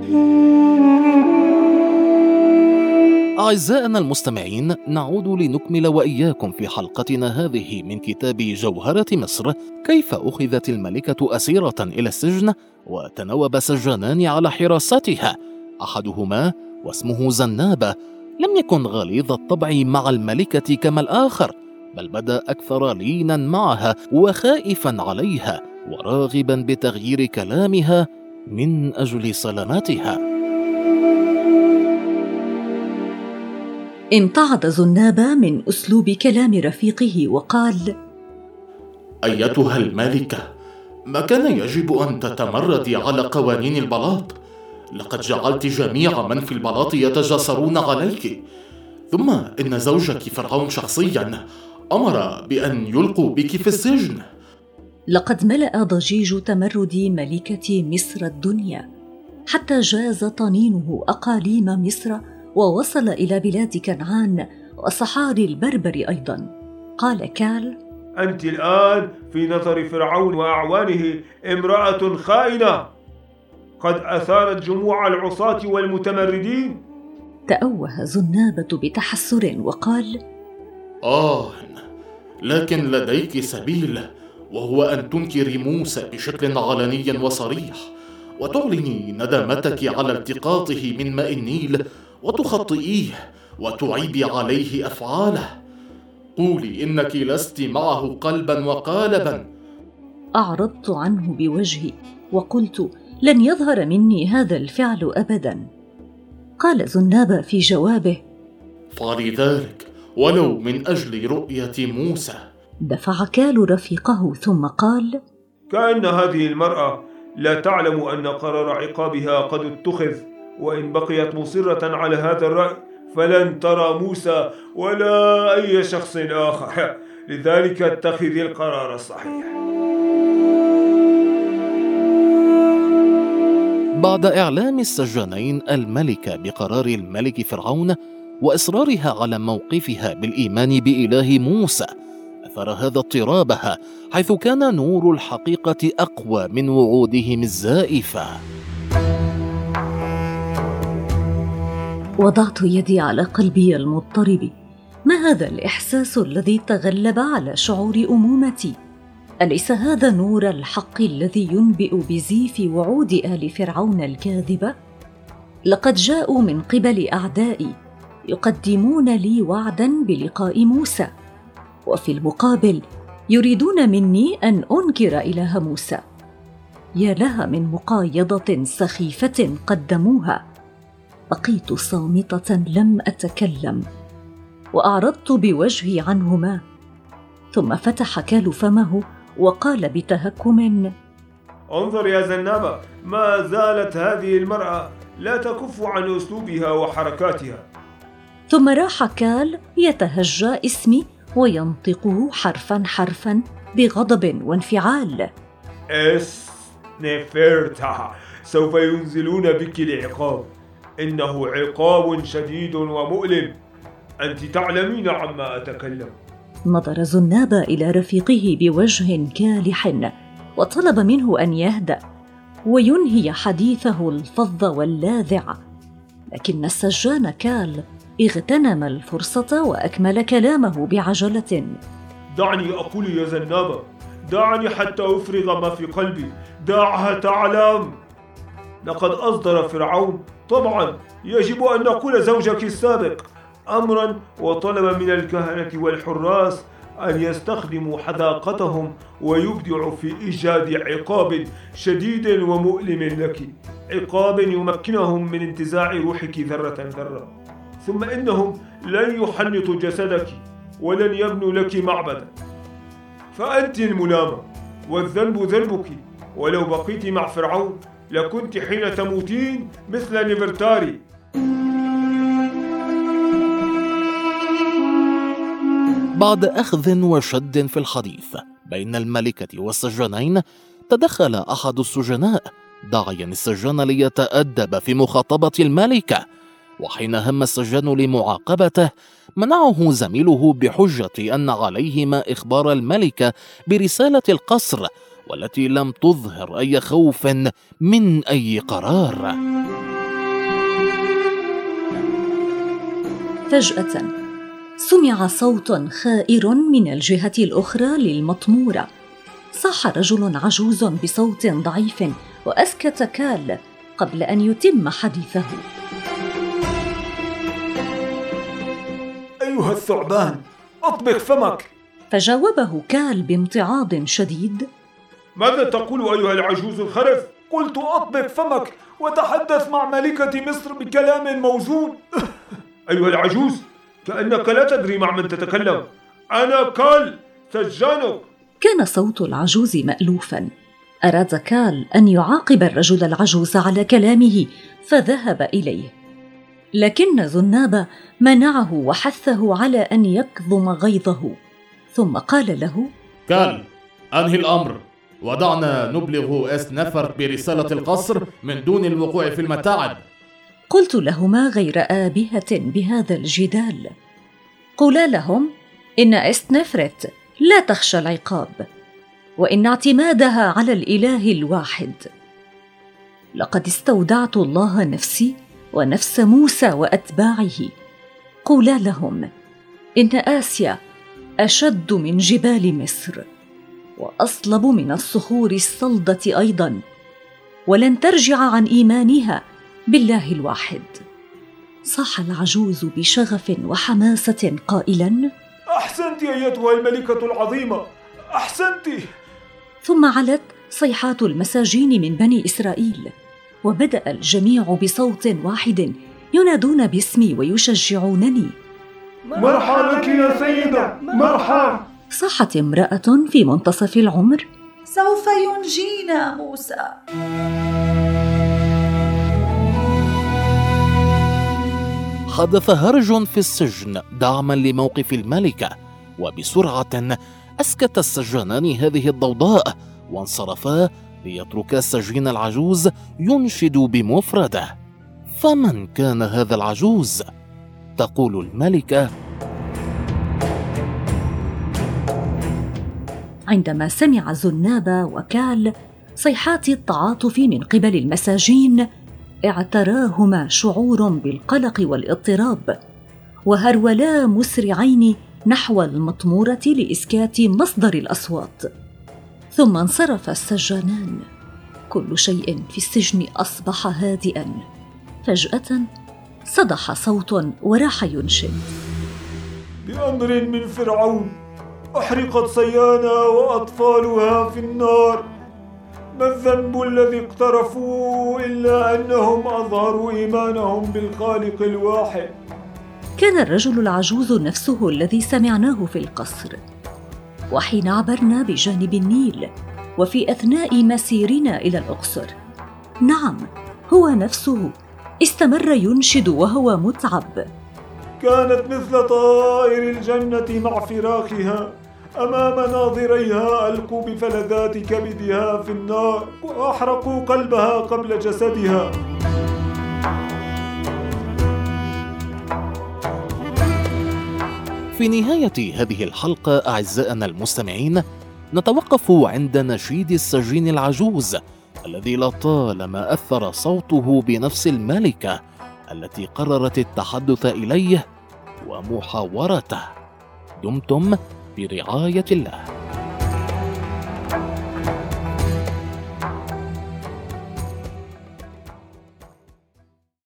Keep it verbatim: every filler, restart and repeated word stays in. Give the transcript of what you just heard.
أعزائنا المستمعين، نعود لنكمل وإياكم في حلقتنا هذه من كتاب جوهرة مصر، كيف أخذت الملكة أسيرة إلى السجن وتناوب سجانان على حراستها، أحدهما واسمه زنابة لم يكن غليظ الطبع مع الملكة كما الآخر، بل بدأ أكثر لينا معها وخائفا عليها وراغبا بتغيير كلامها من أجل سلامتها. امتعض زنابة من أسلوب كلام رفيقه وقال: أيتها الملكة، ما كان يجب أن تتمردي على قوانين البلاط. لقد جعلت جميع من في البلاط يتجاسرون عليك، ثم إن زوجك فرعون شخصيا أمر بأن يلقوا بك في السجن. لقد ملأ ضجيج تمرد ملكة مصر الدنيا، حتى جاز طنينه أقاليم مصر ووصل إلى بلاد كنعان وصحاري البربر أيضا. قال كال: أنت الآن في نظر فرعون وأعوانه امرأة خائنة، قد أثارت جموع العصاة والمتمردين. تأوه زنابة بتحسر وقال: آه، لكن لديك سبيل، وهو أن تنكري موسى بشكل علني وصريح، وتعلني ندامتك على التقاطه من ماء النيل، وتخطئيه وتعيبي عليه أفعاله. قولي إنك لست معه قلبا وقالبا. أعرضت عنه بوجهي وقلت: لن يظهر مني هذا الفعل أبدا. قال زنابة في جوابه: فلذلك ولو من أجل رؤية موسى. دفع كال رفيقه ثم قال: كأن هذه المرأة لا تعلم أن قرار عقابها قد اتخذ، وإن بقيت مصرة على هذا الرأي فلن ترى موسى ولا أي شخص آخر، لذلك اتخذي القرار الصحيح. بعد إعلام السجانين الملكة بقرار الملك فرعون وإصرارها على موقفها بالإيمان بإله موسى، أثر هذا اضطرابها، حيث كان نور الحقيقة أقوى من وعودهم الزائفة. وضعت يدي على قلبي المضطرب. ما هذا الإحساس الذي تغلب على شعور أمومتي؟ أليس هذا نور الحق الذي ينبئ بزيف وعود آل فرعون الكاذبة؟ لقد جاءوا من قبل أعدائي يقدمون لي وعداً بلقاء موسى، وفي المقابل يريدون مني أن أنكر إله موسى. يا لها من مقايضة سخيفة قدموها. بقيت صامتة لم أتكلم، وأعرضت بوجهي عنهما. ثم فتح كال فمه وقال بتهكم: انظر يا زنابة، ما زالت هذه المرأة لا تكف عن أسلوبها وحركاتها. ثم راح كال يتهجى اسمي وينطقه حرفا حرفا بغضب وانفعال: اس نفرتا، سوف ينزلون بك العقاب، إنه عقاب شديد ومؤلم، أنت تعلمين عما أتكلم. نظر زنابة إلى رفيقه بوجه كالح وطلب منه أن يهدأ وينهي حديثه الفظ واللاذع، لكن السجان كال اغتنم الفرصة وأكمل كلامه بعجلة: دعني أقول يا زنابة، دعني حتى أفرغ ما في قلبي، دعها تعلم. لقد أصدر فرعون طبعا يجب أن نقول زوجك السابق أمرا، وطلب من الكهنة والحراس أن يستخدموا حذاقتهم ويبدعوا في إيجاد عقاب شديد ومؤلم لك، عقاب يمكنهم من انتزاع روحك ذرة ذرة، ثم إنهم لن يحنطوا جسدك ولن يبنوا لك معبدا، فأنت الملامة والذنب ذنبك، ولو بقيت مع فرعون لكنت حين تموتين مثل نفرتاري. بعد أخذ وشد في الحديث بين الملكة والسجانين، تدخل أحد السجناء داعيا السجان ليتأدب في مخاطبة الملكة، وحين هم السجان لمعاقبته منعه زميله بحجة أن عليهما إخبار الملكة برسالة القصر، والتي لم تظهر أي خوف من أي قرار. فجأة سمع صوت خائر من الجهة الأخرى للمطمورة. صاح رجل عجوز بصوت ضعيف وأسكت كال قبل أن يتم حديثه. أيها الثعبان، أطبق فمك. فجاوبه كال بامتعاض شديد: ماذا تقول أيها العجوز الخرف؟ قلت أطبق فمك وتحدث مع ملكة مصر بكلام موزون. أيها العجوز، كأنك لا تدري مع من تتكلم. أنا كال سجانك. كان صوت العجوز مألوفا. أراد كال أن يعاقب الرجل العجوز على كلامه فذهب إليه، لكن ذناب منعه وحثه على أن يكظم غيظه، ثم قال له: كال، أنهي الأمر ودعنا نبلغ أسنفرت برسالة القصر من دون الوقوع في المتاعب. قلت لهما غير آبهة بهذا الجدال. قولا لهم إن أسنفرت لا تخشى العقاب، وإن اعتمادها على الإله الواحد. لقد استودعت الله نفسي ونفس موسى وأتباعه. قولا لهم إن آسيا أشد من جبال مصر، وأصلب من الصخور الصلدة أيضا، ولن ترجع عن إيمانها بالله الواحد. صاح العجوز بشغف وحماسة قائلا: أحسنت أيتها الملكة العظيمة، أحسنت. ثم علت صيحات المساجين من بني إسرائيل، وبدأ الجميع بصوت واحد ينادون باسمي ويشجعونني: مرحى لك يا سيدة، مرحى. صاحت امرأة في منتصف العمر: سوف ينجينا موسى. حدث هرج في السجن دعما لموقف الملكة، وبسرعة أسكت السجانان هذه الضوضاء وانصرفا ليتركا السجين العجوز ينشد بمفرده. فمن كان هذا العجوز؟ تقول الملكة: عندما سمع ذناب وكال صيحات التعاطف من قبل المساجين، اعتراهما شعور بالقلق والاضطراب، وهرولا مسرعين نحو المطمورة لإسكات مصدر الأصوات. ثم انصرف السجانان. كل شيء في السجن أصبح هادئا. فجأة صدح صوت وراح ينشد: بأمر من فرعون أحرقت صيانا وأطفالها في النار. ما الذنب الذي اقترفوا إلا أنهم أظهروا إيمانهم بالخالق الواحد. كان الرجل العجوز نفسه الذي سمعناه في القصر. وحين عبرنا بجانب النيل وفي أثناء مسيرنا إلى الأقصر، نعم، هو نفسه استمر ينشد وهو متعب: كانت مثل طائر الجنة مع فراخها، أمام ناظريها ألقوا بفلذات كبدها في النار وأحرقوا قلبها قبل جسدها. في نهاية هذه الحلقة أعزائنا المستمعين، نتوقف عند نشيد السجين العجوز الذي لطالما أثر صوته بنفس الملكة التي قررت التحدث إليه ومحاورته. دمتم برعاية الله.